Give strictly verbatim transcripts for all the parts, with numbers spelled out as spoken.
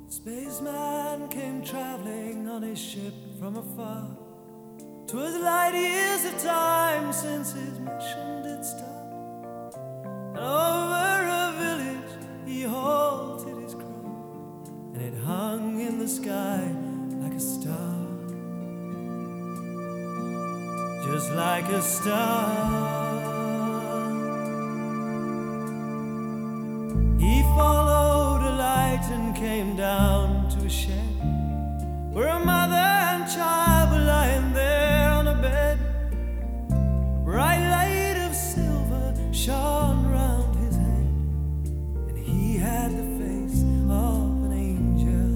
Spaceman came traveling on his ship from afar. 'Twas light years of time since his mission did start. And over a village he halted his crow, and it hung in the sky like a star, just like a star. He followed a light and came down to a shed where a mother and child were lying there on a bed. A bright light of silver shone round his head, and he had the face of an angel,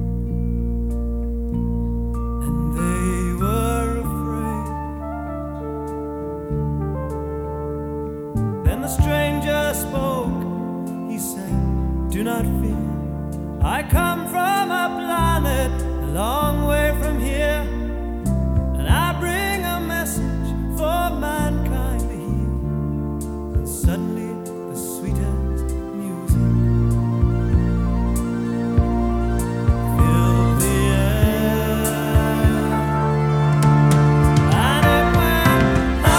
and they were afraid. Then the stranger spoke. He said, "Do not fear, I come from a planet a long way from here, and I bring a message for mankind to hear." And suddenly the sweetest music filled the air, and it went la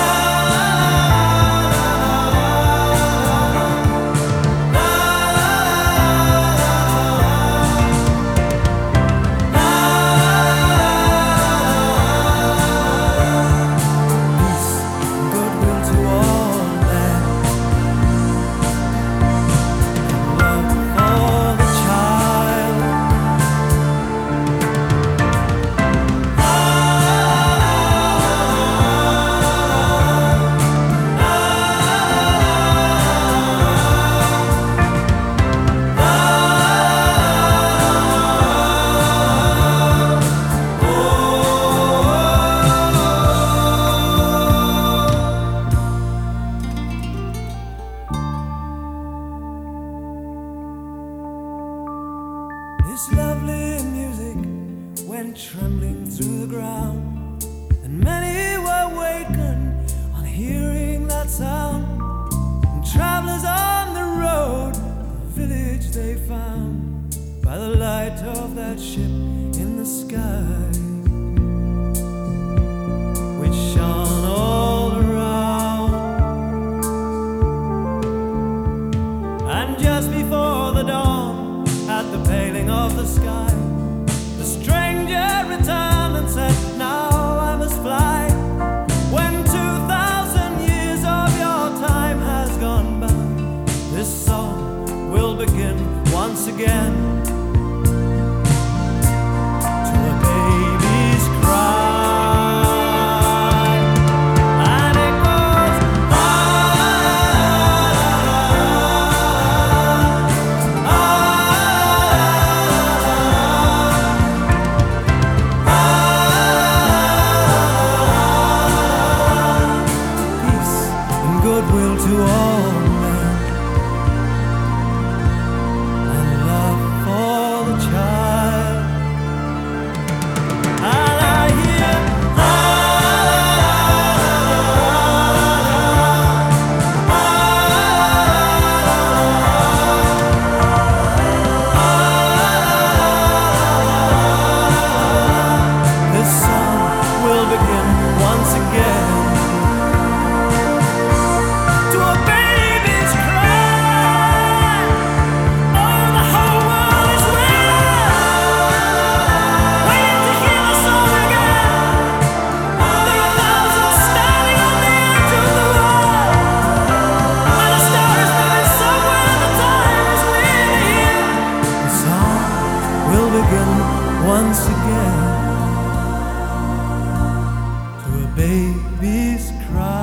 This lovely music went trembling through the ground, and many were wakened on hearing that sound. And travelers on the road, the village they found by the light of that ship in the sky, which shone all around. And just before the dawn, at the paling of the sky, the stranger returned and said, "Now I must fly. When two thousand years of your time has gone by, this song will begin once again, to a baby's cry." And it goes ah, goodwill to all men, and love for the child. And I hear ah, ah, ah, this song will begin once again, to a baby's cry. Oh, the whole world is waiting, waiting to hear the song again. There are thousands standing on the edge of the world, and a star is moving somewhere. The time is nearly here. The song will begin once again, to a baby's cry.